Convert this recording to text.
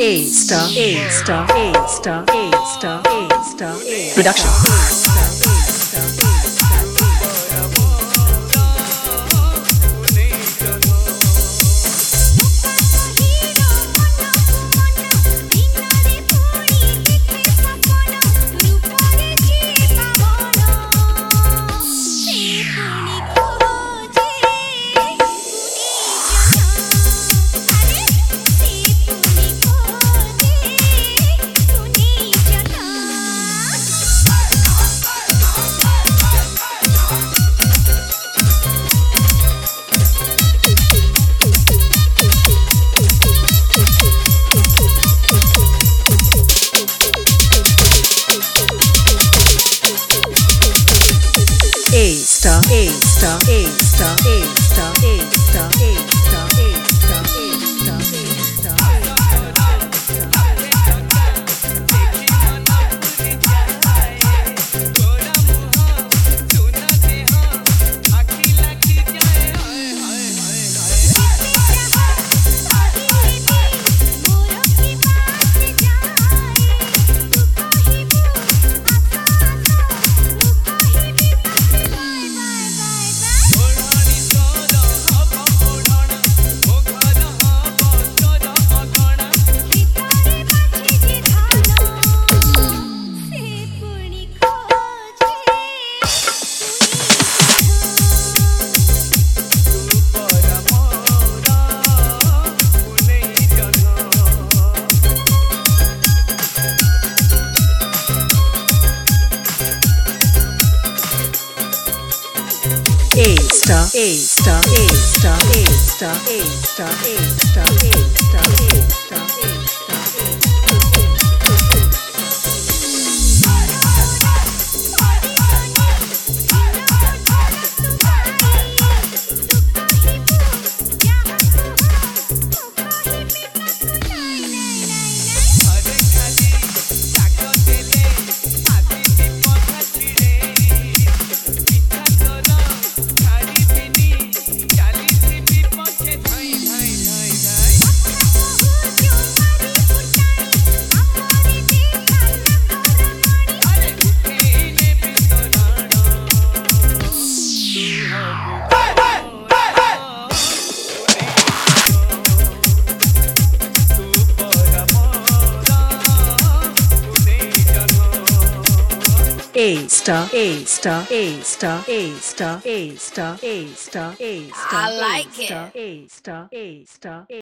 A star A star A star A star A star A production. A star A star A star A star A star A star A star A star A star A star A star A star A star A star A star A star A star A. A star A star A star A star A star A star A star I like it. A star A star A.